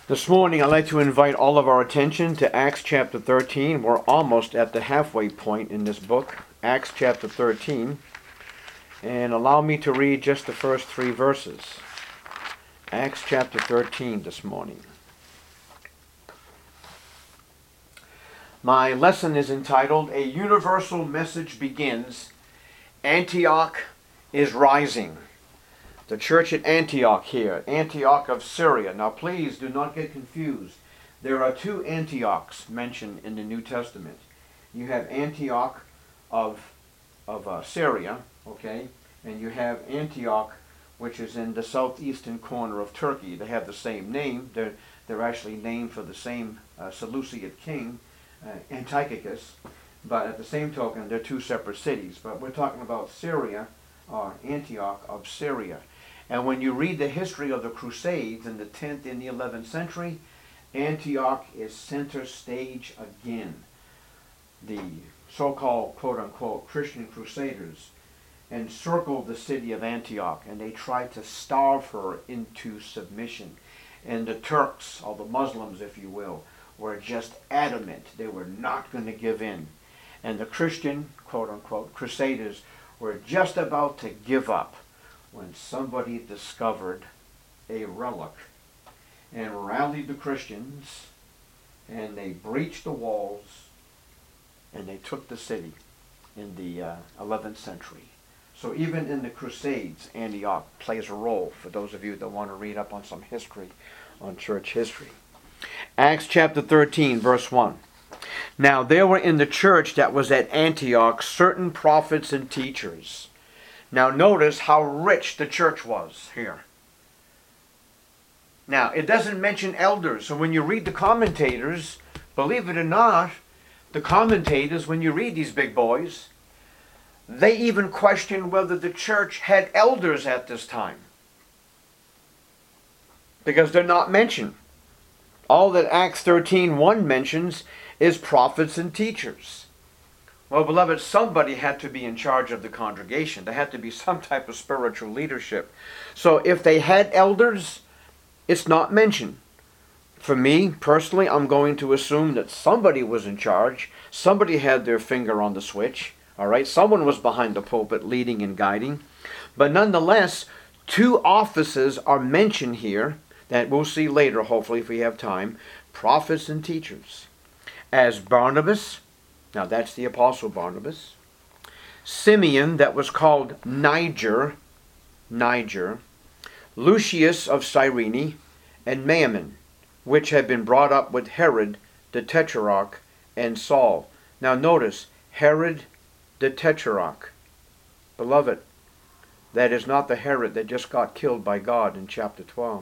This morning, I'd like to invite all of our attention to Acts chapter 13. We're almost at the halfway point in this book, Acts chapter 13. And allow me to read just the first three verses. Acts chapter 13 this morning. My lesson is entitled, A Universal Message Begins. Antioch is Rising. The church at Antioch here, Antioch of Syria. Now please do not get confused. There are two Antiochs mentioned in the New Testament. You have Antioch of Syria, okay, and you have Antioch, which is in the southeastern corner of Turkey. They have the same name. They're actually named for the same Seleucid king, Antiochus, but at the same token, they're two separate cities. But we're talking about Syria, or Antioch of Syria. And when you read the history of the Crusades in the 10th and the 11th century, Antioch is center stage again. The so-called, quote-unquote, Christian Crusaders encircled the city of Antioch, and they tried to starve her into submission. And the Turks, or the Muslims, if you will, were just adamant. They were not going to give in. And the Christian, quote-unquote, Crusaders were just about to give up when somebody discovered a relic and rallied the Christians, and they breached the walls and they took the city in the 11th century. So even in the Crusades, Antioch plays a role, for those of you that want to read up on some history, on church history. Acts chapter 13, verse 1. Now there were in the church that was at Antioch certain prophets and teachers. Now notice how rich the church was here. Now it doesn't mention elders. So when you read the commentators, believe it or not, the commentators, when you read these big boys, they even question whether the church had elders at this time. Because they're not mentioned. All that Acts 13:1 mentions is prophets and teachers. Well, beloved, somebody had to be in charge of the congregation. There had to be some type of spiritual leadership. So if they had elders, it's not mentioned. For me, personally, I'm going to assume that somebody was in charge. Somebody had their finger on the switch. All right, someone was behind the pulpit leading and guiding. But nonetheless, two offices are mentioned here that we'll see later, hopefully, if we have time. Prophets and teachers. As Barnabas, now that's the apostle Barnabas, Simeon, that was called Niger, Lucius of Cyrene, and Mammon, which had been brought up with Herod the Tetrarch and Saul. Now notice, Herod the Tetrarch. Beloved, that is not the Herod that just got killed by God in chapter 12.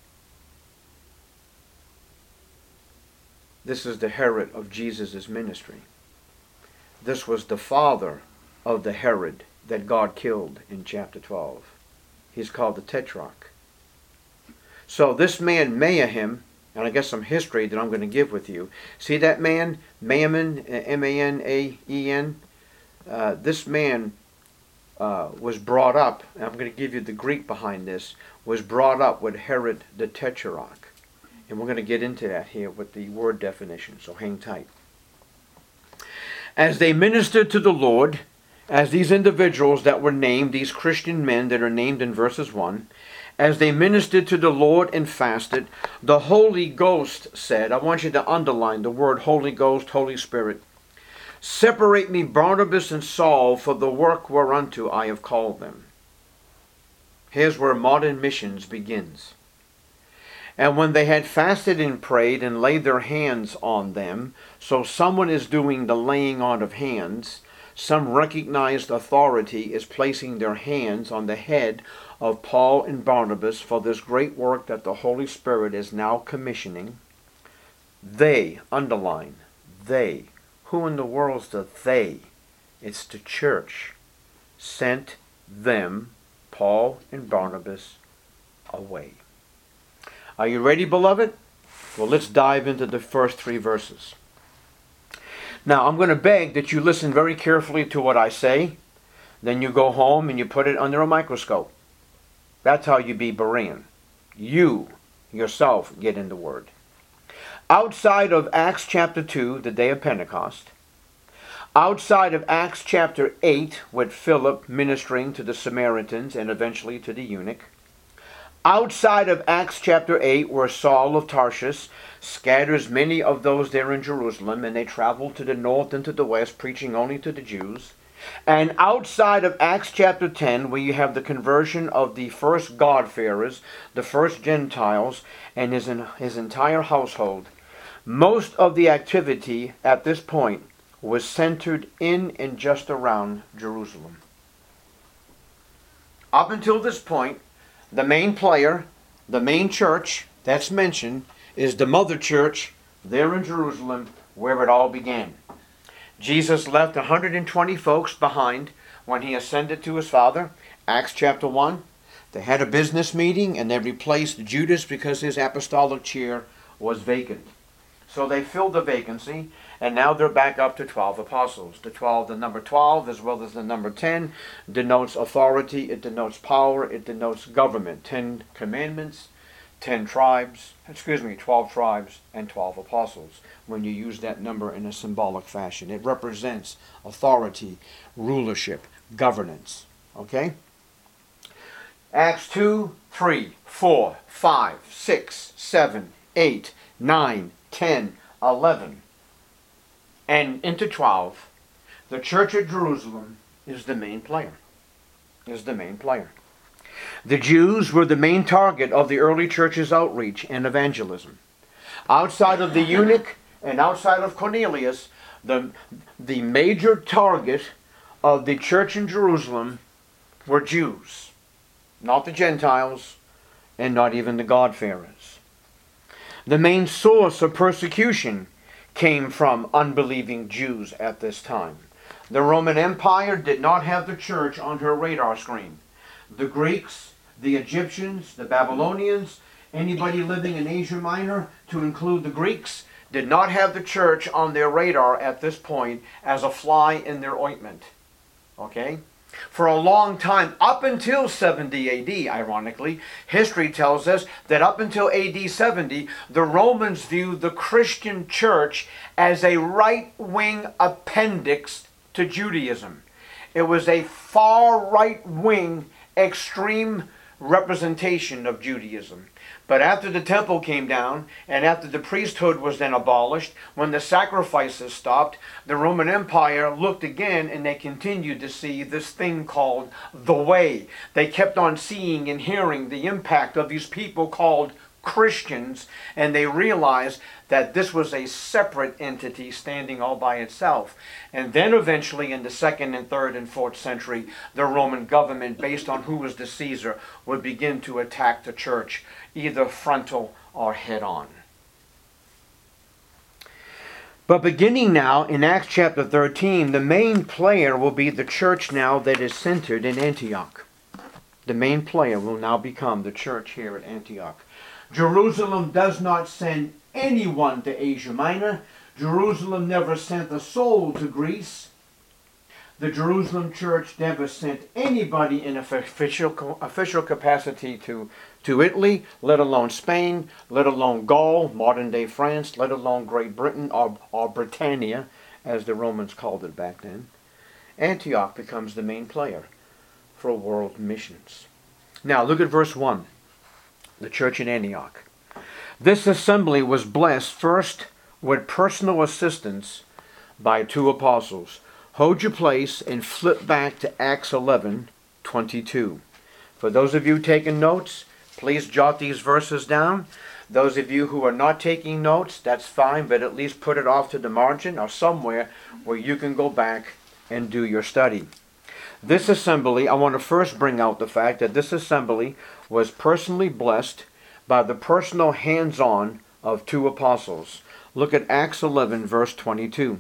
This is the Herod of Jesus' ministry. This was the father of the Herod that God killed in chapter 12. He's called the Tetrarch. So this man, Mammon, and I guess some history that I'm going to give with you. See that man, Mammon, M-A-N-A-E-N? This man was brought up, and I'm going to give you the Greek behind this, was brought up with Herod the Tetrarch. And we're going to get into that here with the word definition, so hang tight. As they ministered to the Lord, as these individuals that were named, these Christian men that are named in verses 1, as they ministered to the Lord and fasted, the Holy Ghost said, I want you to underline the word Holy Ghost, Holy Spirit, separate me Barnabas and Saul for the work whereunto I have called them. Here's where modern missions begins. And when they had fasted and prayed and laid their hands on them, so someone is doing the laying on of hands, some recognized authority is placing their hands on the head of Paul and Barnabas for this great work that the Holy Spirit is now commissioning. They, underline, they. Who in the world is the they? It's the church. Sent them, Paul and Barnabas, away. Are you ready, beloved? Well, let's dive into the first three verses. Now, I'm going to beg that you listen very carefully to what I say. Then you go home and you put it under a microscope. That's how you be Berean. You yourself get in the Word. Outside of Acts chapter 2, the day of Pentecost, outside of Acts chapter 8, with Philip ministering to the Samaritans and eventually to the eunuch, outside of Acts chapter 8, where Saul of Tarshish scatters many of those there in Jerusalem, and they travel to the north and to the west, preaching only to the Jews, and outside of Acts chapter 10, where you have the conversion of the first God-fearers, the first Gentiles, and his entire household, most of the activity at this point was centered in and just around Jerusalem. Up until this point, the main player, the main church that's mentioned, is the mother church there in Jerusalem, where it all began. Jesus left 120 folks behind when he ascended to his Father. Acts chapter 1. They had a business meeting and they replaced Judas because his apostolic chair was vacant. So they filled the vacancy, and now they're back up to 12 apostles. The number 12, as well as the number 10, denotes authority, it denotes power, it denotes government. 10 commandments, 12 tribes, and 12 apostles, when you use that number in a symbolic fashion. It represents authority, rulership, governance. Okay? Acts 2, 3, 4, 5, 6, 7, 8, 9, 10, 11, and into 12, the church at Jerusalem is the main player. The Jews were the main target of the early church's outreach and evangelism. Outside of the eunuch and outside of Cornelius, the major target of the church in Jerusalem were Jews, not the Gentiles, and not even the God-fearers. The main source of persecution came from unbelieving Jews at this time. The Roman Empire did not have the church on her radar screen. The Greeks, the Egyptians, the Babylonians, anybody living in Asia Minor, to include the Greeks, did not have the church on their radar at this point as a fly in their ointment. Okay? For a long time, up until 70 AD, ironically, history tells us that up until AD 70, the Romans viewed the Christian church as a right-wing appendix to Judaism. It was a far right-wing, extreme representation of Judaism. But after the temple came down, and after the priesthood was then abolished, when the sacrifices stopped, the Roman Empire looked again, and they continued to see this thing called the Way. They kept on seeing and hearing the impact of these people called Christians, and they realized that this was a separate entity standing all by itself. And then eventually in the 2nd and 3rd and 4th century, the Roman government, based on who was the Caesar, would begin to attack the church, either frontal or head on. But beginning now in Acts chapter 13, the main player will be the church now that is centered in Antioch. The main player will now become the church here at Antioch. Jerusalem does not send anyone to Asia Minor. Jerusalem never sent a soul to Greece. The Jerusalem church never sent anybody in official capacity to Italy, let alone Spain, let alone Gaul, modern-day France, let alone Great Britain, or Britannia, as the Romans called it back then. Antioch becomes the main player for world missions. Now look at verse 1. The church in Antioch. This assembly was blessed first with personal assistance by 2 apostles. Hold your place and flip back to Acts 11:22. For those of you taking notes, please jot these verses down. Those of you who are not taking notes, that's fine, but at least put it off to the margin or somewhere where you can go back and do your study. This assembly, I want to first bring out the fact that this assembly was personally blessed by the personal hands-on of 2 apostles. Look at Acts 11, verse 22.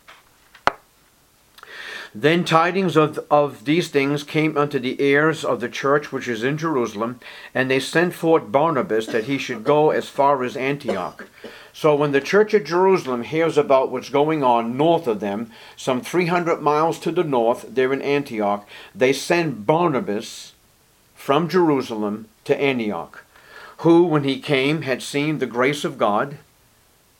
Then tidings of these things came unto the ears of the church which is in Jerusalem, and they sent forth Barnabas that he should go as far as Antioch. So when the church at Jerusalem hears about what's going on north of them, some 300 miles to the north, there in Antioch, they send Barnabas from Jerusalem to Antioch, who, when he came, had seen the grace of God,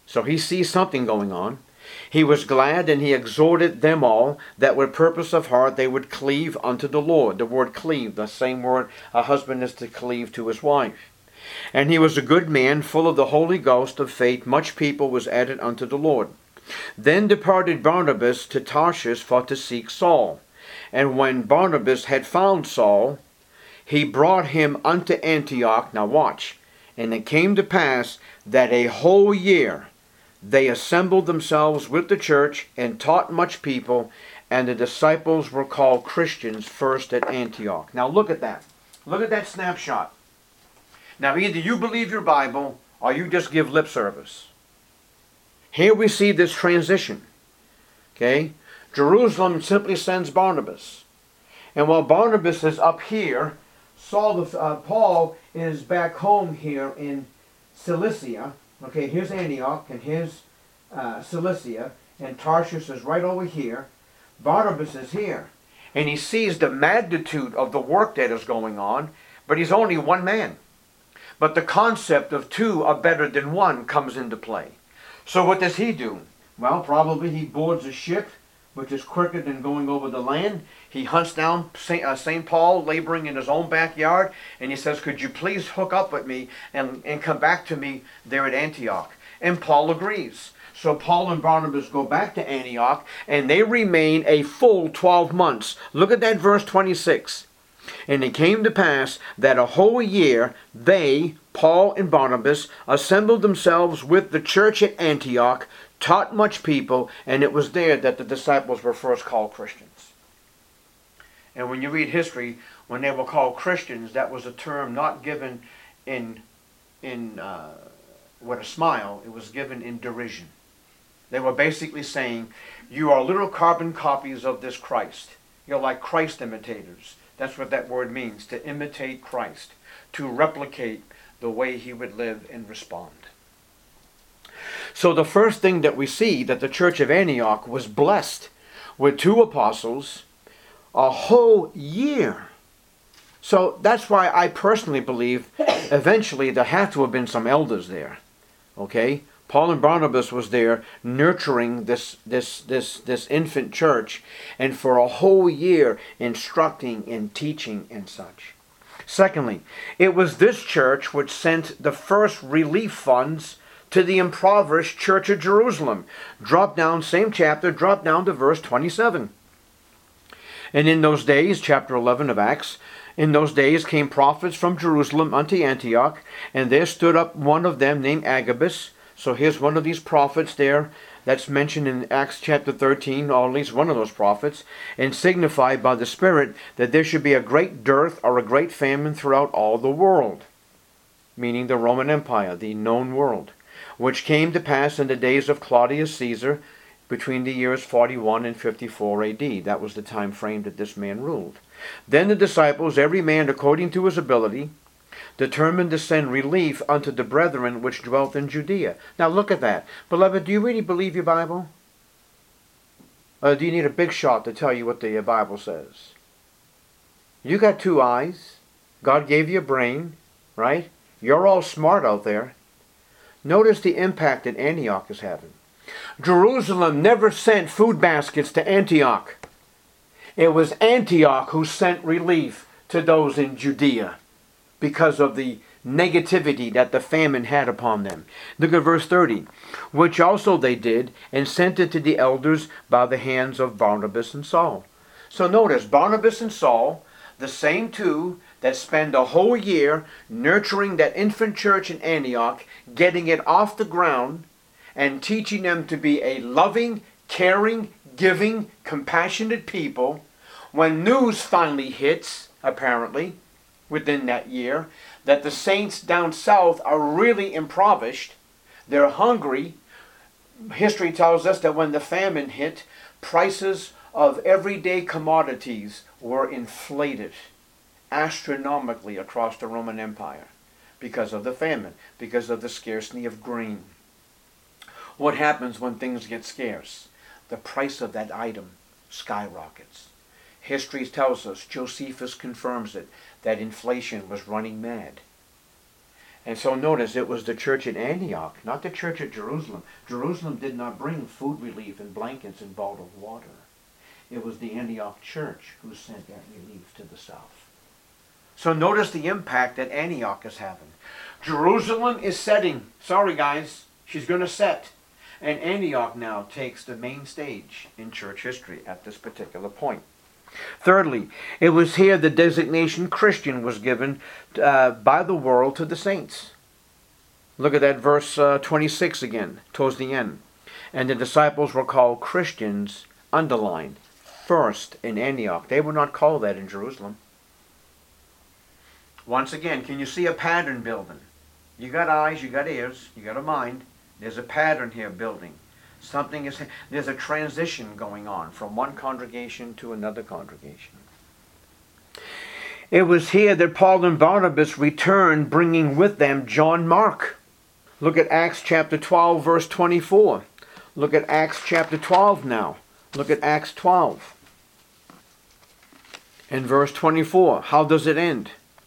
So he sees something going on. He was glad, and he exhorted them all that with purpose of heart they would cleave unto the Lord. The word cleave, the same word a husband is to cleave to his wife. And he was a good man, full of the Holy Ghost of faith. Much people was added unto the Lord. Then departed Barnabas to Tarshish for to seek Saul. And when Barnabas had found Saul, he brought him unto Antioch. Now watch. And it came to pass that a whole year they assembled themselves with the church and taught much people, and the disciples were called Christians first at Antioch. Now look at that. Look at that snapshot. Now either you believe your Bible or you just give lip service. Here we see this transition. Okay? Jerusalem simply sends Barnabas. And while Barnabas is up here, Paul is back home here in Cilicia. Okay, here's Antioch, and here's Cilicia, and Tarshish is right over here. Barnabas is here, and he sees the magnitude of the work that is going on, but he's only one man. But the concept of two are better than one comes into play. So what does he do? Well, probably he boards a ship, which is quicker than going over the land. He hunts down St. Paul laboring in his own backyard, and he says, could you please hook up with me and come back to me there at Antioch? And Paul agrees. So Paul and Barnabas go back to Antioch, and they remain a full 12 months. Look at that verse 26. And it came to pass that a whole year they, Paul and Barnabas, assembled themselves with the church at Antioch, taught much people, and it was there that the disciples were first called Christians. And when you read history, when they were called Christians, that was a term not given in with a smile. It was given in derision. They were basically saying, you are little carbon copies of this Christ. You're like Christ imitators. That's what that word means, to imitate Christ, to replicate the way he would live and respond. So the first thing that we see, that the church of Antioch was blessed with two apostles a whole year. So that's why I personally believe eventually there had to have been some elders there. Okay? Paul and Barnabas was there nurturing this infant church, and for a whole year instructing and teaching and such. Secondly, it was this church which sent the first relief funds to the impoverished church of Jerusalem. Drop down, same chapter, drop down to verse 27. And in those days, chapter 11 of Acts, in those days came prophets from Jerusalem unto Antioch, and there stood up one of them named Agabus. So here's one of these prophets there that's mentioned in Acts chapter 13, or at least one of those prophets, and signified by the Spirit that there should be a great dearth or a great famine throughout all the world, meaning the Roman Empire, the known world, which came to pass in the days of Claudius Caesar between the years 41 and 54 A.D. That was the time frame that this man ruled. Then the disciples, every man according to his ability, determined to send relief unto the brethren which dwelt in Judea. Now look at that. Beloved, do you really believe your Bible? Or do you need a big shot to tell you what the Bible says? You got two eyes. God gave you a brain, right? You're all smart out there. Notice the impact that Antioch is having. Jerusalem never sent food baskets to Antioch. It was Antioch who sent relief to those in Judea because of the negativity that the famine had upon them. Look at verse 30. Which also they did, and sent it to the elders by the hands of Barnabas and Saul. So notice, Barnabas and Saul, the same two that spend a whole year nurturing that infant church in Antioch, getting it off the ground, and teaching them to be a loving, caring, giving, compassionate people. When news finally hits, apparently, within that year, that the saints down south are really impoverished, they're hungry. History tells us that when the famine hit, prices of everyday commodities were inflated astronomically across the Roman Empire because of the famine, because of the scarcity of grain. What happens when things get scarce? The price of that item skyrockets. History tells us, Josephus confirms it, that inflation was running mad. And so notice it was the church at Antioch, not the church at Jerusalem. Jerusalem did not bring food relief and blankets and bottled water. It was the Antioch church who sent that relief to the south. So notice the impact that Antioch is having. Jerusalem is setting. Sorry guys, she's going to set. And Antioch now takes the main stage in church history at this particular point. Thirdly, it was here the designation Christian was given by the world to the saints. Look at that verse 26 again, towards the end. And the disciples were called Christians, underlined, first in Antioch. They were not called that in Jerusalem. Once again, can you see a pattern building? You got eyes, you got ears, you got a mind. There's a pattern here building. There's a transition going on from one congregation to another congregation. It was here that Paul and Barnabas returned, bringing with them John Mark. Look at Acts chapter 12, verse 24. Look at Acts chapter 12 now. Look at Acts 12. In verse 24, how does it end?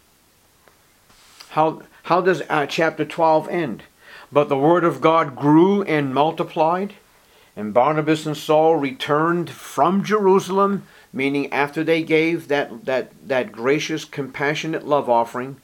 How does chapter 12 end? But the word of God grew and multiplied, and Barnabas and Saul returned from Jerusalem, meaning after they gave that gracious, compassionate love offering,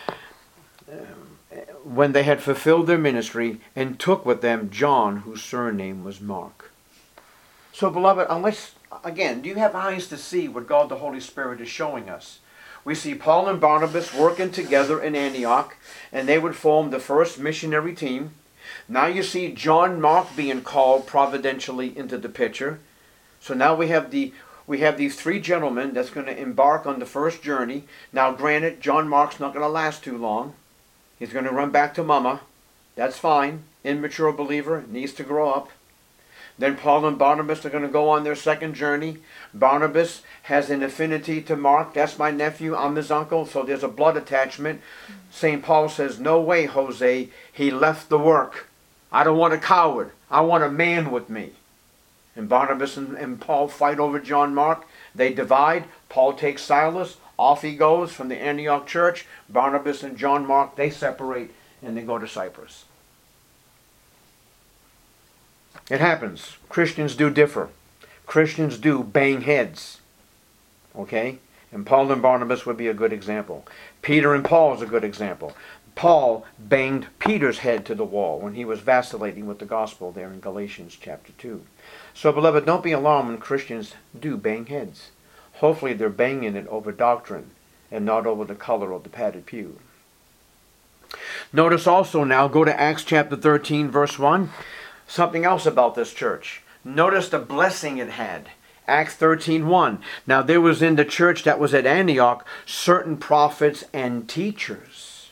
when they had fulfilled their ministry, and took with them John, whose surname was Mark. So, beloved, again, do you have eyes to see what God the Holy Spirit is showing us? We see Paul and Barnabas working together in Antioch, and they would form the first missionary team. Now you see John Mark being called providentially into the picture. So now we have these three gentlemen that's going to embark on the first journey. Now granted, John Mark's not going to last too long. He's going to run back to mama. That's fine. Immature believer, needs to grow up. Then Paul and Barnabas are going to go on their second journey. Barnabas has an affinity to Mark. That's my nephew. I'm his uncle. So there's a blood attachment. St. Paul says, no way, Jose. He left the work. I don't want a coward. I want a man with me. And Barnabas and Paul fight over John Mark. They divide. Paul takes Silas. Off he goes from the Antioch church. Barnabas and John Mark, they separate and they go to Cyprus. It happens. Christians do differ. Christians do bang heads. Okay? And Paul and Barnabas would be a good example. Peter and Paul is a good example. Paul banged Peter's head to the wall when he was vacillating with the gospel there in Galatians chapter 2. So, beloved, don't be alarmed when Christians do bang heads. Hopefully they're banging it over doctrine and not over the color of the padded pew. Notice also now, go to Acts chapter 13, verse 1. Something else about this church. Notice the blessing it had. Acts 13:1. Now there was in the church that was at Antioch certain prophets and teachers.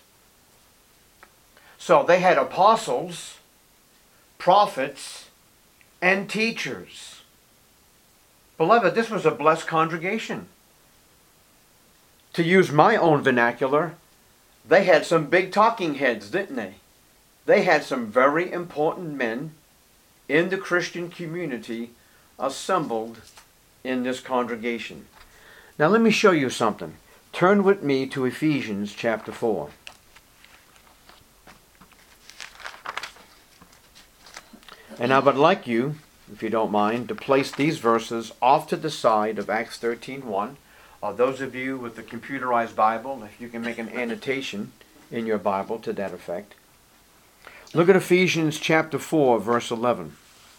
So they had apostles, prophets, and teachers. Beloved, this was a blessed congregation. To use my own vernacular, they had some big talking heads, didn't they? They had some very important men in the Christian community assembled in this congregation. Now let me show you something. Turn with me to Ephesians chapter 4. And I would like you, if you don't mind, to place these verses off to the side of Acts 13:1. Those of you with the computerized Bible, if you can make an annotation in your Bible to that effect. Look at Ephesians chapter 4, verse 11.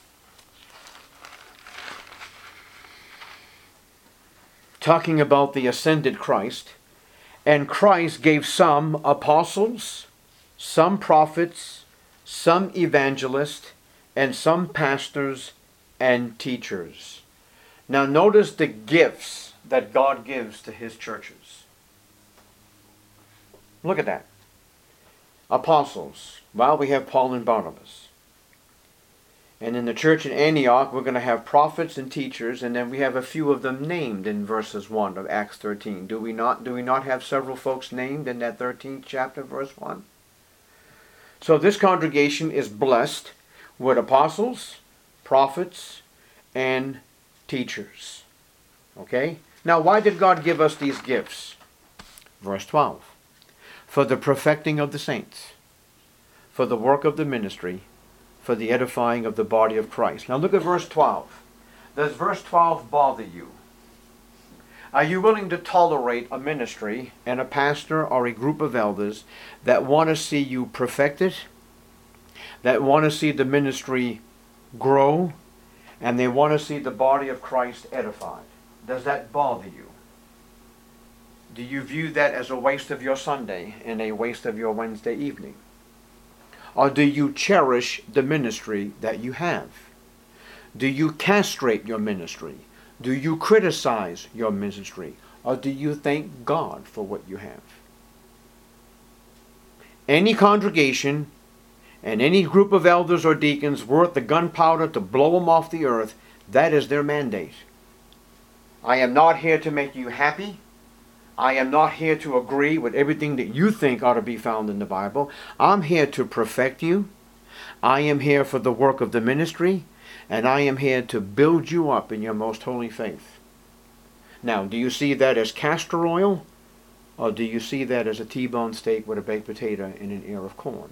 Talking about the ascended Christ. And Christ gave some apostles, some prophets, some evangelists, and some pastors and teachers. Now notice the gifts that God gives to his churches. Look at that. Apostles. Well, we have Paul and Barnabas. And in the church in Antioch, we're going to have prophets and teachers, and then we have a few of them named in verses 1 of Acts 13. Do we not have several folks named in that 13th chapter, verse 1? So this congregation is blessed with apostles, prophets, and teachers. Okay? Now, why did God give us these gifts? Verse 12. for the perfecting of the saints, for the work of the ministry, for the edifying of the body of Christ. Now look at verse 12. Does verse 12 bother you? Are you willing to tolerate a ministry and a pastor or a group of elders that want to see you perfected, that want to see the ministry grow, and they want to see the body of Christ edified? Does that bother you? Do you view that as a waste of your Sunday and a waste of your Wednesday evening? Or do you cherish the ministry that you have? Do you castrate your ministry? Do you criticize your ministry? Or do you thank God for what you have? Any congregation and any group of elders or deacons worth the gunpowder to blow them off the earth, that is their mandate. I am not here to make you happy. I am not here to agree with everything that you think ought to be found in the Bible. I'm here to perfect you. I am here for the work of the ministry, and I am here to build you up in your most holy faith. Now, do you see that as castor oil, or do you see that as a T-bone steak with a baked potato and an ear of corn?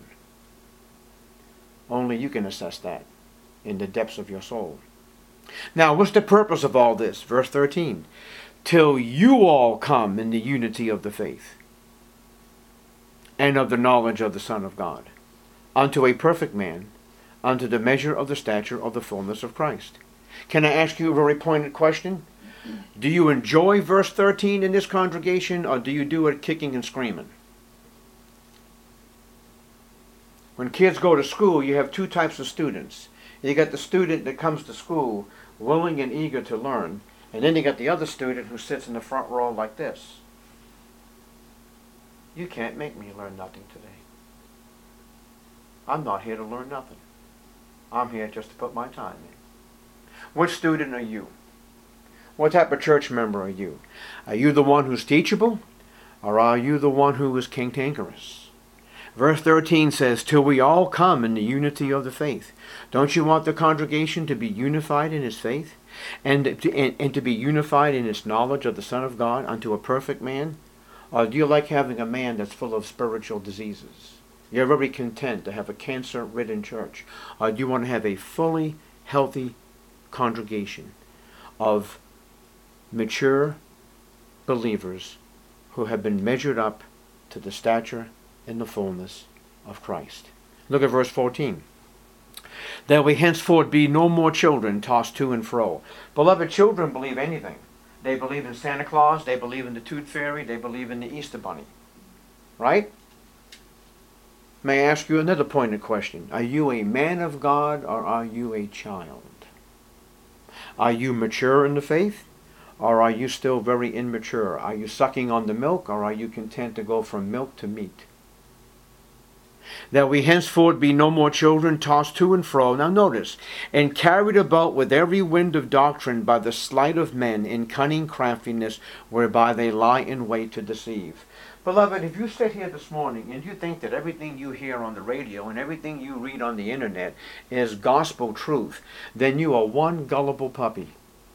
Only you can assess that in the depths of your soul. Now, what's the purpose of all this? Verse 13. Till you all come in the unity of the faith and of the knowledge of the Son of God, unto a perfect man, unto the measure of the stature of the fullness of Christ. Can I ask you a very pointed question? Do you enjoy verse 13 in this congregation, or do you do it kicking and screaming? When kids go to school, you have two types of students. You got the student that comes to school willing and eager to learn, and then you got the other student who sits in the front row like this. You can't make me learn nothing today. I'm not here to learn nothing. I'm here just to put my time in. Which student are you? What type of church member are you? Are you the one who's teachable, or are you the one who is cantankerous? Verse 13 says, till we all come in the unity of the faith. Don't you want the congregation to be unified in its faith? And to be unified in its knowledge of the Son of God unto a perfect man? Or do you like having a man that's full of spiritual diseases? You're very content to have a cancer-ridden church. Or do you want to have a fully healthy congregation of mature believers who have been measured up to the stature and the fullness of Christ? Look at verse 14. That we henceforth be no more children tossed to and fro. Beloved, children believe anything. They believe in Santa Claus, they believe in the Tooth Fairy, they believe in the Easter Bunny. Right? May I ask you another pointed question? Are you a man of God, or are you a child? Are you mature in the faith, or are you still very immature? Are you sucking on the milk, or are you content to go from milk to meat? That we henceforth be no more children tossed to and fro. Now notice, and carried about with every wind of doctrine by the sleight of men in cunning craftiness, whereby they lie in wait to deceive. Beloved, if you sit here this morning and you think that everything you hear on the radio and everything you read on the internet is gospel truth, then you are one gullible puppy.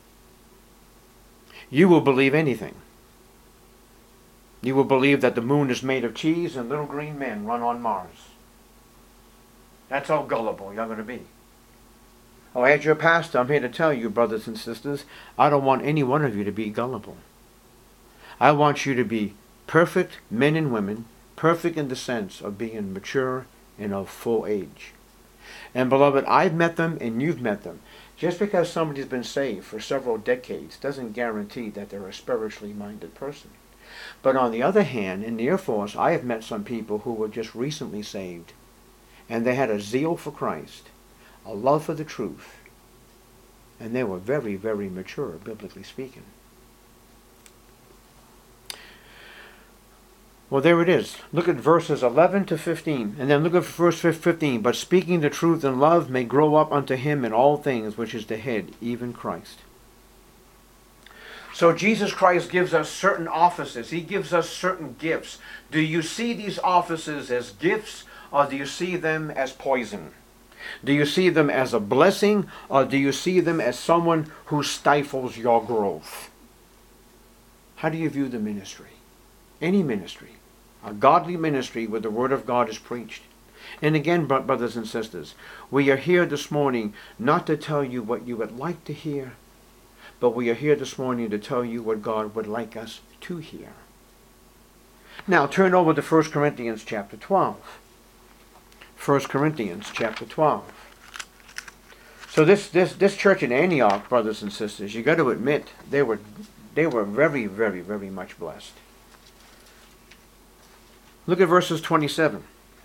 You will believe anything. You will believe that the moon is made of cheese and little green men run on Mars. That's how gullible you're going to be. Oh, as your pastor, I'm here to tell you, brothers and sisters, I don't want any one of you to be gullible. I want you to be perfect men and women, perfect in the sense of being mature and of full age. And beloved, I've met them and you've met them. Just because somebody's been saved for several decades doesn't guarantee that they're a spiritually minded person. But on the other hand, in the Air Force, I have met some people who were just recently saved, and they had a zeal for Christ, a love for the truth, and they were very, very mature, biblically speaking. Well, there it is. Look at verses 11 to 15, and then look at verse 15. But speaking the truth in love may grow up unto him in all things, which is the head, even Christ. So Jesus Christ gives us certain offices. He gives us certain gifts. Do you see these offices as gifts, or do you see them as poison? Do you see them as a blessing, or do you see them as someone who stifles your growth? How do you view the ministry? Any ministry. A godly ministry where the Word of God is preached. And again, brothers and sisters, we are here this morning not to tell you what you would like to hear, but we are here this morning to tell you what God would like us to hear. Now turn over to 1 Corinthians chapter 12. 1 Corinthians chapter 12. So this church in Antioch, brothers and sisters, you got to admit, they were very, very, very much blessed. Look at verses 27.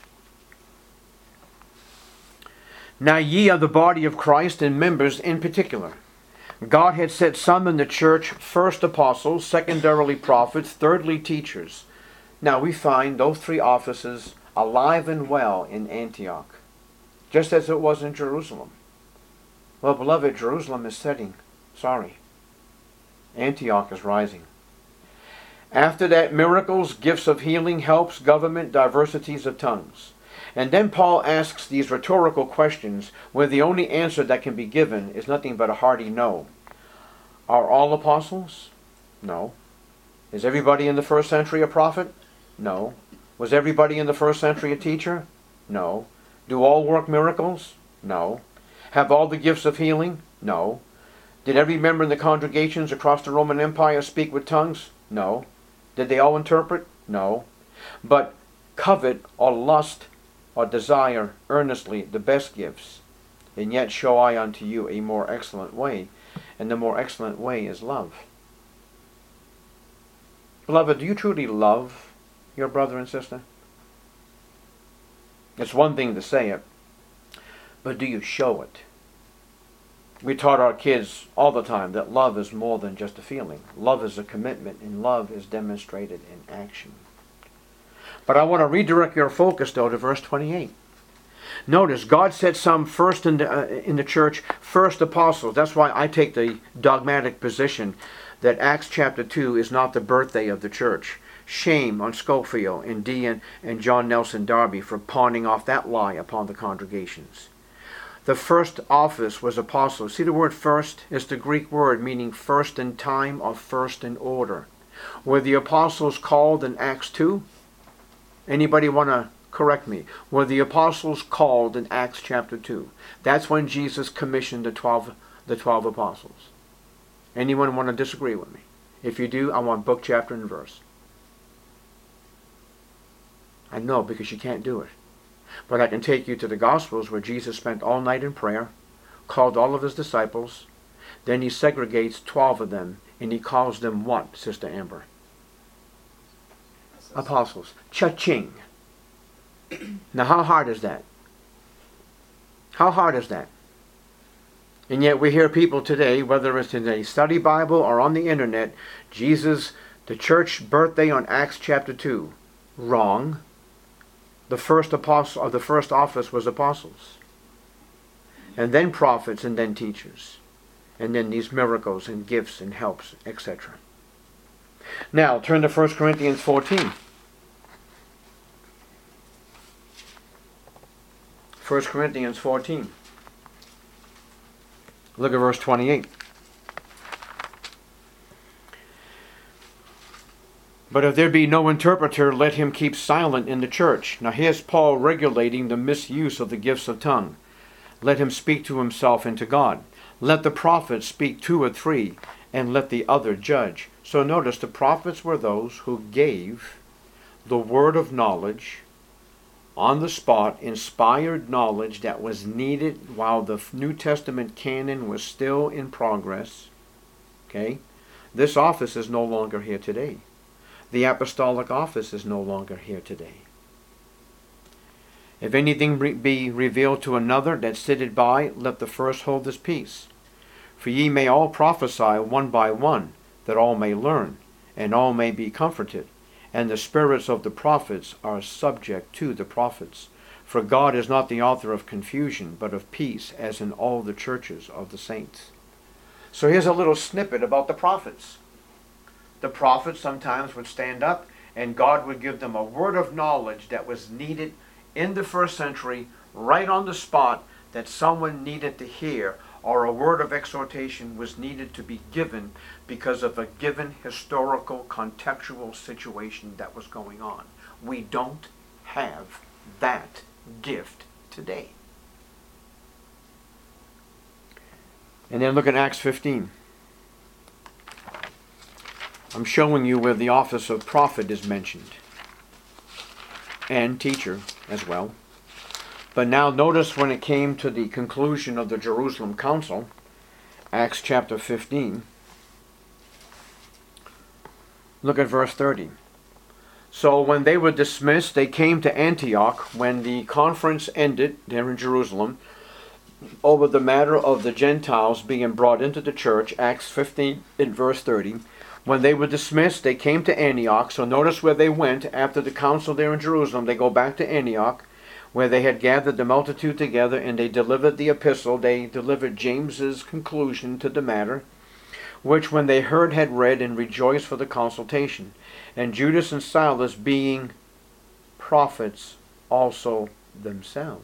Now ye are the body of Christ, and members in particular. God had set some in the church, first apostles, secondarily prophets, thirdly teachers. Now we find those three offices alive and well in Antioch, just as it was in Jerusalem. Well, beloved, Jerusalem is setting. Sorry. Antioch is rising. After that, miracles, gifts of healing, helps, government, diversities of tongues. And then Paul asks these rhetorical questions where the only answer that can be given is nothing but a hearty no. Are all apostles? No. Is everybody in the first century a prophet? No. Was everybody in the first century a teacher? No. Do all work miracles? No. Have all the gifts of healing? No. Did every member in the congregations across the Roman Empire speak with tongues? No. Did they all interpret? No. But covet or lust or desire earnestly the best gifts, and yet show I unto you a more excellent way, and the more excellent way is love. Beloved, do you truly love your brother and sister? It's one thing to say it, but do you show it? We taught our kids all the time that love is more than just a feeling. Love is a commitment, and love is demonstrated in action. But I want to redirect your focus, though, to verse 28. Notice, God set some first in the church, first apostles. That's why I take the dogmatic position that Acts chapter 2 is not the birthday of the church. Shame on Scofield and Dean and John Nelson Darby for pawning off that lie upon the congregations. The first office was apostle. See, the word first is the Greek word meaning first in time or first in order. Were the apostles called in Acts 2? Anybody want to correct me? Were the apostles called in Acts chapter 2? That's when Jesus commissioned the 12 apostles. Anyone want to disagree with me? If you do, I want book, chapter, and verse. I know, because you can't do it. But I can take you to the Gospels where Jesus spent all night in prayer, called all of his disciples, then he segregates 12 of them, and he calls them what, Sister Amber? Apostles. Cha-ching. Now how hard is that? How hard is that? And yet we hear people today, whether it's in a study Bible or on the internet, Jesus, the church birthday on Acts chapter 2. Wrong. The first apostle, or the first office was apostles. And then prophets, and then teachers. And then these miracles and gifts and helps, etc. Now, turn to 1 Corinthians 14. 1 Corinthians 14. Look at verse 28. But if there be no interpreter, let him keep silent in the church. Now here's Paul regulating the misuse of the gifts of tongue. Let him speak to himself and to God. Let the prophets speak 2 or 3, and let the other judge. So notice the prophets were those who gave the word of knowledge on the spot, inspired knowledge that was needed while the New Testament canon was still in progress. Okay? This office is no longer here today. The apostolic office is no longer here today. If anything be revealed to another that sitteth by, let the first hold his peace. For ye may all prophesy one by one, that all may learn, and all may be comforted. And the spirits of the prophets are subject to the prophets. For God is not the author of confusion, but of peace, as in all the churches of the saints. So here's a little snippet about the prophets. The prophets sometimes would stand up, and God would give them a word of knowledge that was needed in the first century, right on the spot, that someone needed to hear, or a word of exhortation was needed to be given because of a given historical, contextual situation that was going on. We don't have that gift today. And then look at Acts 15. I'm showing you where the office of prophet is mentioned, and teacher as well. But now notice when it came to the conclusion of the Jerusalem Council, Acts chapter 15, look at verse 30. So when they were dismissed, they came to Antioch when the conference ended there in Jerusalem over the matter of the Gentiles being brought into the church, Acts 15 in verse 30. When they were dismissed, they came to Antioch. So notice where they went after the council there in Jerusalem. They go back to Antioch, where they had gathered the multitude together, and they delivered the epistle. They delivered James's conclusion to the matter, which when they heard had read, and rejoiced for the consultation. And Judas and Silas, being prophets also themselves.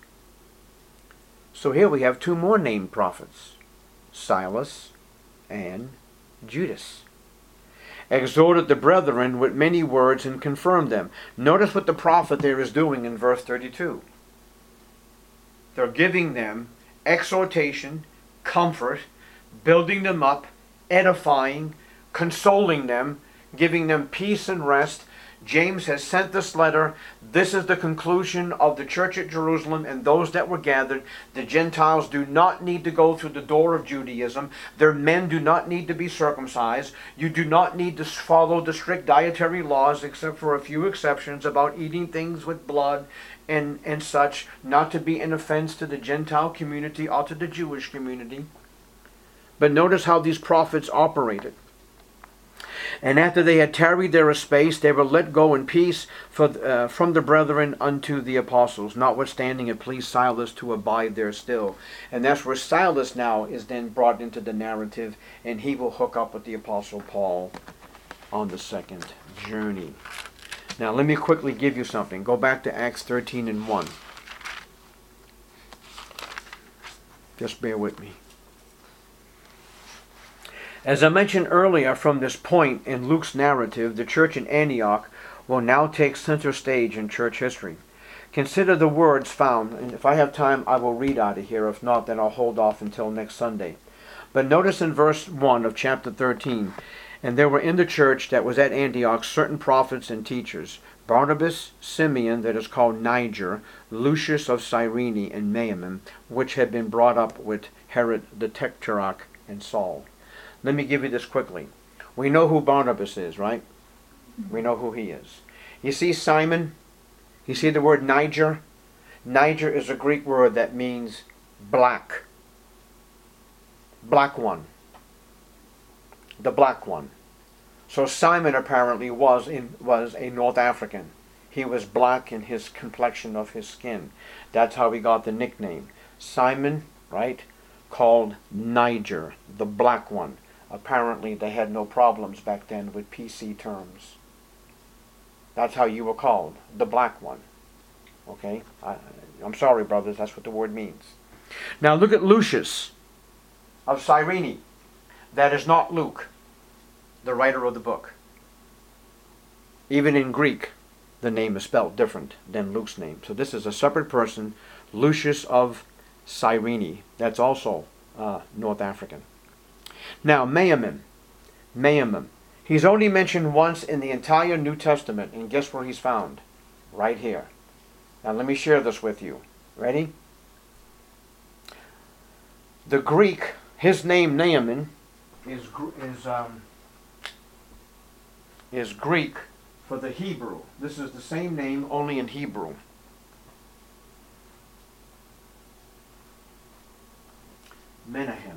So here we have two more named prophets, Silas and Judas. Exhorted the brethren with many words and confirmed them. Notice what the prophet there is doing in verse 32. They're giving them exhortation, comfort, building them up, edifying, consoling them, giving them peace and rest. James has sent this letter. This is the conclusion of the church at Jerusalem and those that were gathered. The Gentiles do not need to go through the door of Judaism. Their men do not need to be circumcised. You do not need to follow the strict dietary laws, except for a few exceptions about eating things with blood and such, not to be an offense to the Gentile community or to the Jewish community. But notice how these prophets operated. And after they had tarried there a space, they were let go in peace from the brethren unto the apostles, notwithstanding it pleased Silas to abide there still. And that's where Silas now is then brought into the narrative, and he will hook up with the apostle Paul on the second journey. Now let me quickly give you something. Go back to Acts 13 and 1. Just bear with me. As I mentioned earlier, from this point in Luke's narrative, the church in Antioch will now take center stage in church history. Consider the words found, and if I have time, I will read out of here. If not, then I'll hold off until next Sunday. But notice in verse 1 of chapter 13, and there were in the church that was at Antioch certain prophets and teachers, Barnabas, Simeon, that is called Niger, Lucius of Cyrene, and Naaman, which had been brought up with Herod the Tetrarch and Saul. Let me give you this quickly. We know who Barnabas is, right? We know who he is. You see Simon? You see the word Niger? Niger is a Greek word that means black. Black one. The black one. So Simon apparently was a North African. He was black in his complexion of his skin. That's how he got the nickname. Simon, right? Called Niger, the black one. Apparently they had no problems back then with PC terms. That's how you were called, the black one. Okay? I'm sorry, brothers, that's what the word means. Now look at Lucius of Cyrene. That is not Luke, the writer of the book. Even in Greek, the name is spelled different than Luke's name. So this is a separate person, Lucius of Cyrene. That's also North African. Now, Naaman. He's only mentioned once in the entire New Testament, and guess where he's found? Right here. Now, let me share this with you. Ready? The Greek, his name Naaman, is Greek for the Hebrew. This is the same name, only in Hebrew. Menahem.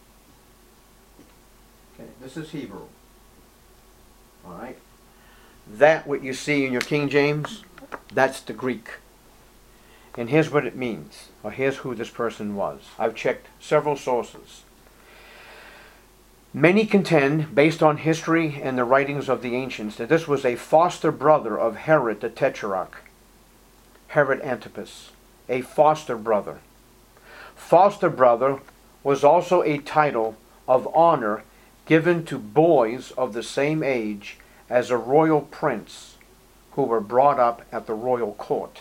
Okay, this is Hebrew. All right. That what you see in your King James, that's the Greek. And here's what it means, or here's who this person was. I've checked several sources. Many contend, based on history and the writings of the ancients, that this was a foster brother of Herod the Tetrarch, Herod Antipas, a foster brother. Foster brother was also a title of honor given to boys of the same age as a royal prince who were brought up at the royal court.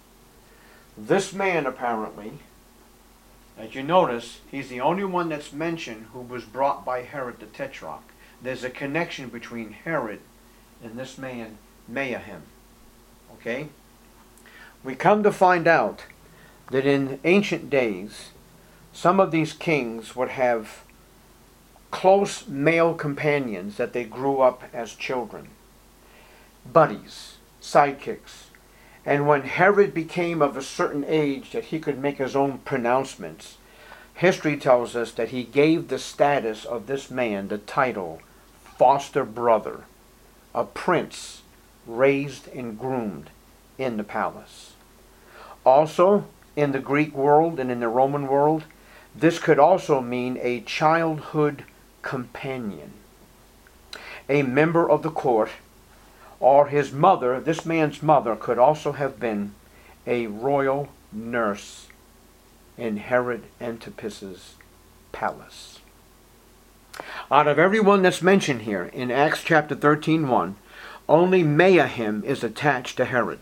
This man, apparently, as you notice, he's the only one that's mentioned who was brought by Herod the Tetrarch. There's a connection between Herod and this man, Menahem. Okay? We come to find out that in ancient days, some of these kings would have close male companions that they grew up as children. Buddies, sidekicks. And when Herod became of a certain age that he could make his own pronouncements, history tells us that he gave the status of this man the title foster brother, a prince raised and groomed in the palace. Also, in the Greek world and in the Roman world, this could also mean a childhood companion, a member of the court, or his mother. This man's mother could also have been a royal nurse in Herod Antipas's palace. Out of everyone that's mentioned here in Acts chapter 13:1, only Menahem is attached to Herod.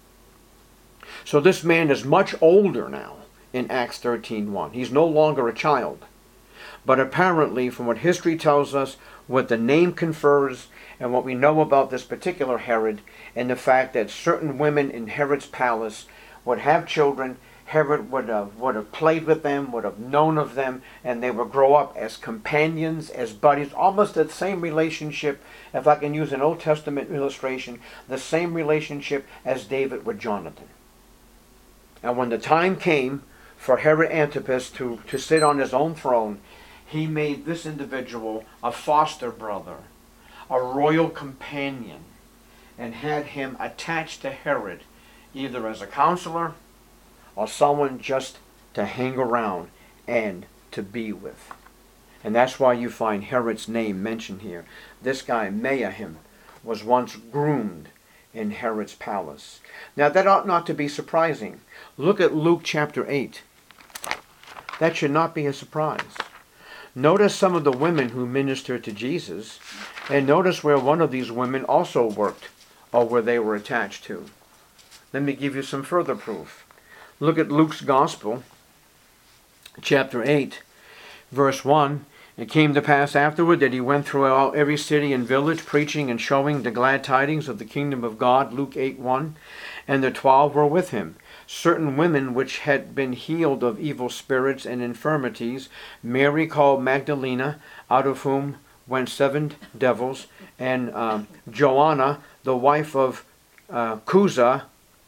So this man is much older now in Acts 13:1. He's no longer a child. But apparently, from what history tells us, what the name confers, and what we know about this particular Herod, and the fact that certain women in Herod's palace would have children, Herod would have played with them, would have known of them, and they would grow up as companions, as buddies, almost that same relationship, if I can use an Old Testament illustration, the same relationship as David with Jonathan. And when the time came for Herod Antipas to sit on his own throne, he made this individual a foster brother, a royal companion, and had him attached to Herod, either as a counselor or someone just to hang around and to be with. And that's why you find Herod's name mentioned here. This guy, Menahem, was once groomed in Herod's palace. Now that ought not to be surprising. Look at Luke chapter 8. That should not be a surprise. Notice some of the women who ministered to Jesus, and notice where one of these women also worked, or where they were attached to. Let me give you some further proof. Look at Luke's Gospel, chapter 8, verse 1. It came to pass afterward that he went throughout every city and village, preaching and showing the glad tidings of the kingdom of God. Luke 8:1. And the 12 were with him, certain women which had been healed of evil spirits and infirmities, Mary called Magdalena, out of whom went 7 devils, and Joanna, the wife of Chuza,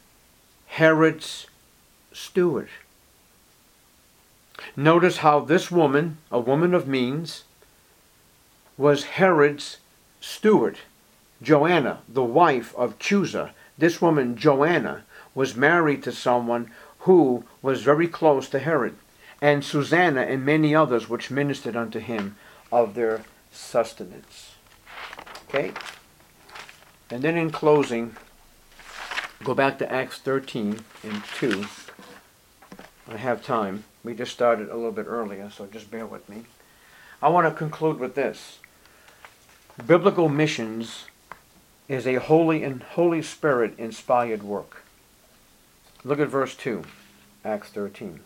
Herod's steward. Notice how this woman, a woman of means, was Herod's steward. Joanna, the wife of Chuza. This woman, Joanna, was married to someone who was very close to Herod, and Susanna and many others which ministered unto him of their sustenance. Okay? And then in closing, go back to Acts 13:2. I have time. We just started a little bit earlier, so just bear with me. I want to conclude with this. Biblical missions is a Holy Spirit inspired work. Look at verse 2, Acts 13.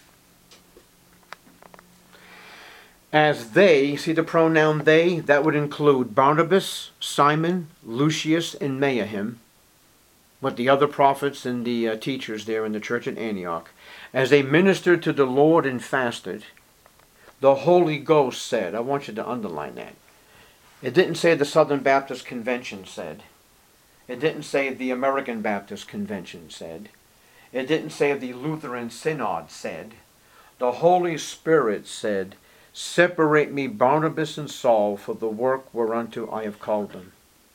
As they, see the pronoun they, that would include Barnabas, Simon, Lucius, and Menahem, but the other prophets and the teachers there in the church at Antioch, as they ministered to the Lord and fasted, the Holy Ghost said, I want you to underline that. It didn't say the Southern Baptist Convention said. It didn't say the American Baptist Convention said. It didn't say the Lutheran Synod said. The Holy Spirit said, separate me Barnabas and Saul for the work whereunto I have called them.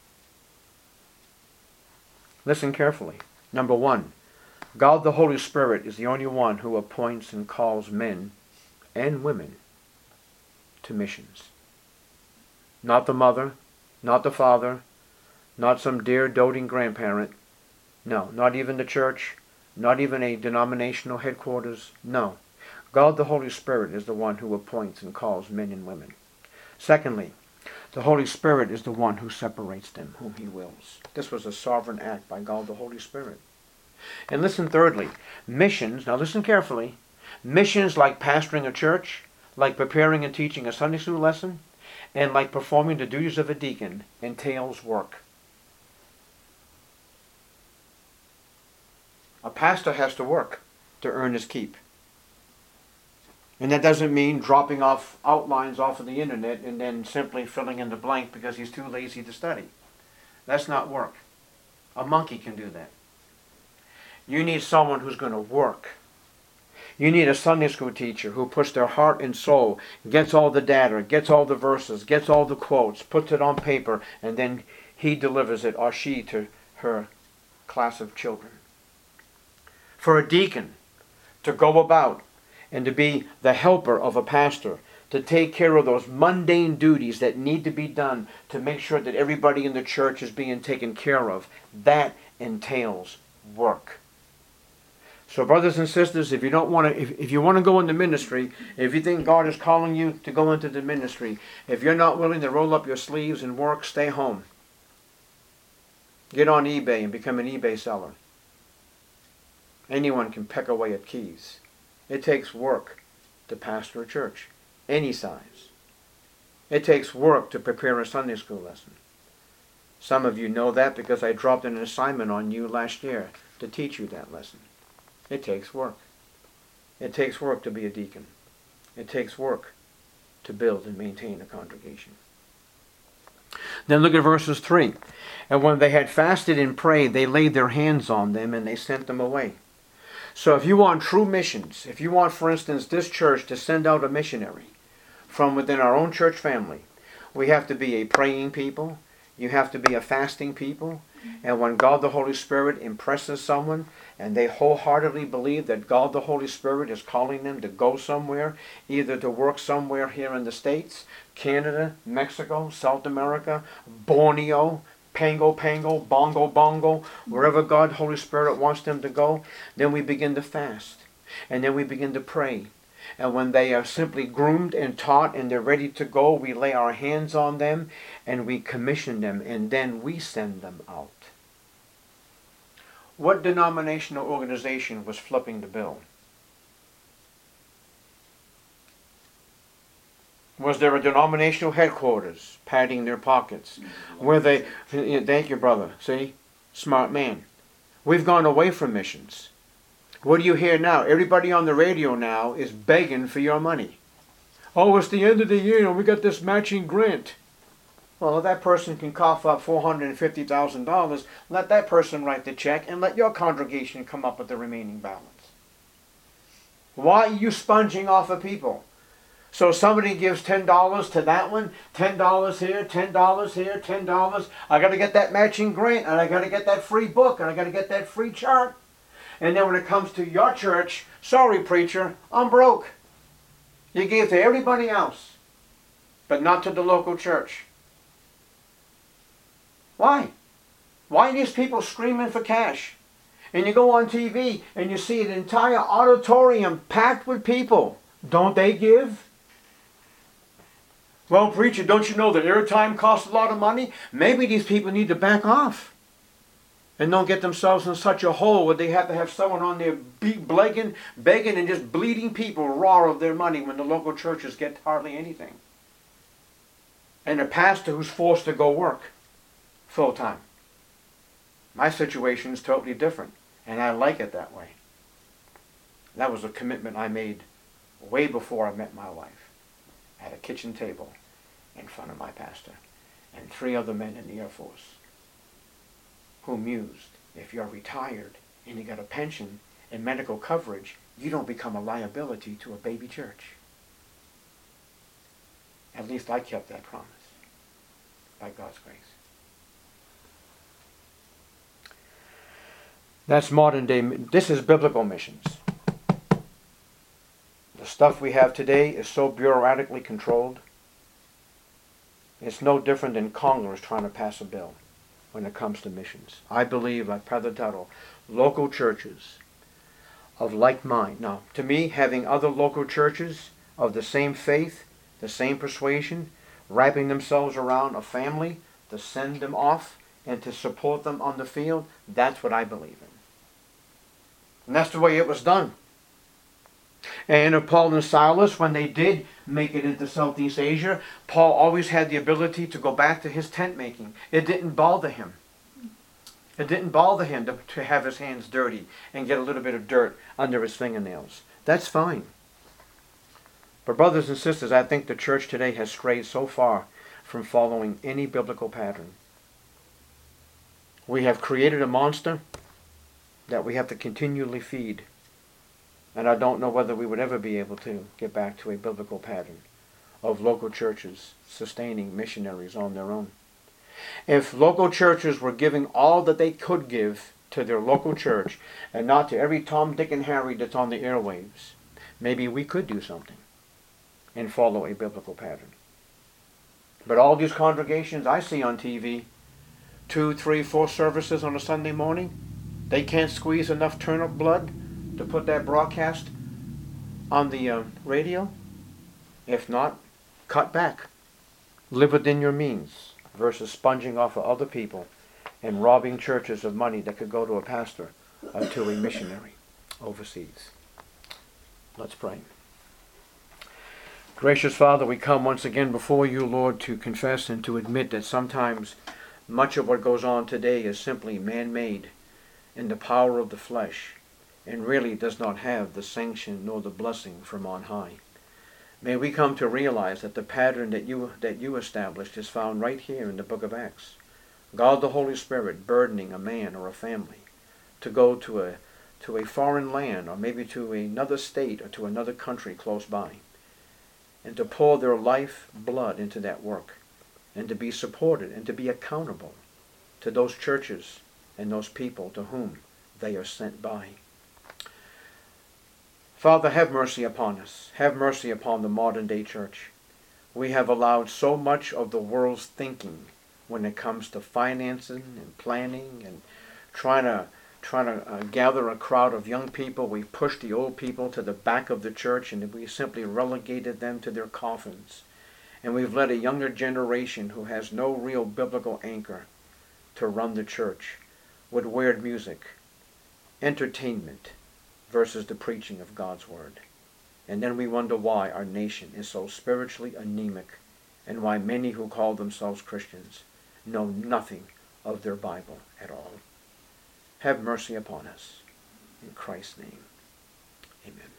Listen carefully. Number 1, God the Holy Spirit is the only one who appoints and calls men and women to missions. Not the mother, not the father, not some dear doting grandparent. No, not even the church, not even a denominational headquarters. No. God the Holy Spirit is the one who appoints and calls men and women. Secondly, The Holy Spirit is the one who separates them, whom he wills. This was a sovereign act by God the Holy Spirit. And listen thirdly, missions, now listen carefully, missions like pastoring a church, like preparing and teaching a Sunday school lesson, and like performing the duties of a deacon entails work. A pastor has to work to earn his keep. And that doesn't mean dropping off outlines off of the internet and then simply filling in the blank because he's too lazy to study. That's not work. A monkey can do that. You need someone who's going to work. You need a Sunday school teacher who puts their heart and soul, gets all the data, gets all the verses, gets all the quotes, puts it on paper, and then he delivers it, or she, to her class of children. For a deacon to go about and to be the helper of a pastor, to take care of those mundane duties that need to be done to make sure that everybody in the church is being taken care of, that entails work. So brothers and sisters, if you don't want to, if you want to go into ministry, if you think God is calling you to go into the ministry, if you're not willing to roll up your sleeves and work, stay home. Get on eBay and become an eBay seller. Anyone can peck away at keys. It takes work to pastor a church, any size. It takes work to prepare a Sunday school lesson. Some of you know that because I dropped an assignment on you last year to teach you that lesson. It takes work. It takes work to be a deacon. It takes work to build and maintain a congregation. Then look at verses 3. And when they had fasted and prayed, they laid their hands on them and they sent them away. So if you want true missions, if you want, for instance, this church to send out a missionary from within our own church family, we have to be a praying people. You have to be a fasting people. And when God the Holy Spirit impresses someone and they wholeheartedly believe that God the Holy Spirit is calling them to go somewhere, either to work somewhere here in the States, Canada, Mexico, South America, Borneo, Pango, Bongo, Bongo, wherever God the Holy Spirit wants them to go, then we begin to fast. And then we begin to pray. And when they are simply groomed and taught and they're ready to go, we lay our hands on them and we commission them and then we send them out. What denominational organization was flipping the bill? Was there a denominational headquarters padding their pockets? Where they, thank you, brother, see? Smart man. We've gone away from missions. What do you hear now? Everybody on the radio now is begging for your money. Oh, it's the end of the year and we got this matching grant. Well, if that person can cough up $450,000, let that person write the check and let your congregation come up with the remaining balance. Why are you sponging off of people? So somebody gives $10 to that one, $10 here, $10 here, $10. I got to get that matching grant, and I got to get that free book, and I got to get that free chart. And then when it comes to your church, sorry preacher, I'm broke. You gave to everybody else, but not to the local church. Why? Why are these people screaming for cash? And you go on TV and you see an entire auditorium packed with people. Don't they give? Well, preacher, don't you know that airtime costs a lot of money? Maybe these people need to back off and don't get themselves in such a hole where they have to have someone on there begging and just bleeding people raw of their money when the local churches get hardly anything. And a pastor who's forced to go work full time. My situation is totally different, and I like it that way. That was a commitment I made way before I met my wife, at a kitchen table in front of my pastor and 3 other men in the Air Force who mused, if you're retired and you got a pension and medical coverage, you don't become a liability to a baby church. At least I kept that promise by God's grace. That's modern day. This is biblical missions. The stuff we have today is so bureaucratically controlled. It's no different than Congress trying to pass a bill when it comes to missions. I believe, like Brother Tuttle, local churches of like mind. Now, to me, having other local churches of the same faith, the same persuasion, wrapping themselves around a family to send them off and to support them on the field, that's what I believe in. And that's the way it was done. And Paul and Silas, when they did make it into Southeast Asia, Paul always had the ability to go back to his tent making. It didn't bother him. It didn't bother him to have his hands dirty and get a little bit of dirt under his fingernails. That's fine. But brothers and sisters, I think the church today has strayed so far from following any biblical pattern. We have created a monster that we have to continually feed. And I don't know whether we would ever be able to get back to a biblical pattern of local churches sustaining missionaries on their own. If local churches were giving all that they could give to their local church and not to every Tom, Dick, and Harry that's on the airwaves, maybe we could do something and follow a biblical pattern. But all these congregations I see on TV, 2, 3, 4 services on a Sunday morning, they can't squeeze enough turnip blood to put that broadcast on the radio. If not, cut back. Live within your means versus sponging off of other people and robbing churches of money that could go to a pastor or to a missionary overseas. Let's pray. Gracious Father, we come once again before you, Lord, to confess and to admit that sometimes much of what goes on today is simply man-made in the power of the flesh, and really does not have the sanction nor the blessing from on high. May we come to realize that the pattern that you established is found right here in the book of Acts. God the Holy Spirit burdening a man or a family to go to a foreign land, or maybe to another state or to another country close by, and to pour their life blood into that work, and to be supported and to be accountable to those churches and those people to whom they are sent by. Father, have mercy upon us. Have mercy upon the modern day church. We have allowed so much of the world's thinking when it comes to financing and planning and trying to gather a crowd of young people. We pushed the old people to the back of the church, and we simply relegated them to their coffins. And we've let a younger generation who has no real biblical anchor to run the church with weird music, entertainment, versus the preaching of God's word. And then we wonder why our nation is so spiritually anemic, and why many who call themselves Christians know nothing of their Bible at all. Have mercy upon us. In Christ's name, amen.